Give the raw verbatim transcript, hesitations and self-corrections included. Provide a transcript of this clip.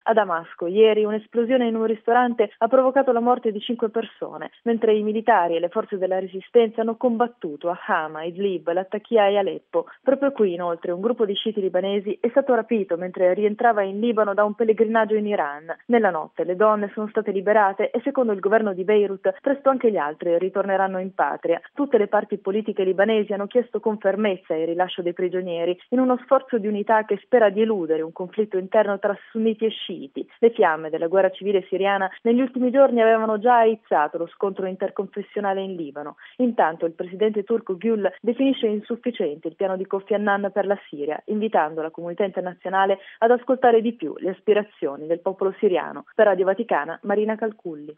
A Damasco, ieri, un'esplosione in un ristorante ha provocato la morte di cinque persone, mentre i militari e le forze della resistenza hanno combattuto a Hama, Idlib, Latakia e Aleppo. Proprio qui, inoltre, un gruppo di sciiti libanesi è stato rapito mentre rientrava in Libano da un pellegrinaggio in Iran. Nella notte le donne sono state liberate e, secondo il governo di Beirut, presto anche gli altri ritorneranno in patria. Tutte le parti politiche libanesi hanno chiesto con fermezza il rilascio dei prigionieri, in uno sforzo di unità che spera di eludere un conflitto interno tra sunniti e sciiti. Le fiamme della guerra civile siriana negli ultimi giorni avevano già aizzato lo scontro interconfessionale in Libano. Intanto il presidente turco Gül definisce insufficiente il piano di Kofi Annan per la Siria, invitando la comunità internazionale ad ascoltare di più le aspirazioni del popolo siriano. Per Radio Vaticana, Marina Calculli.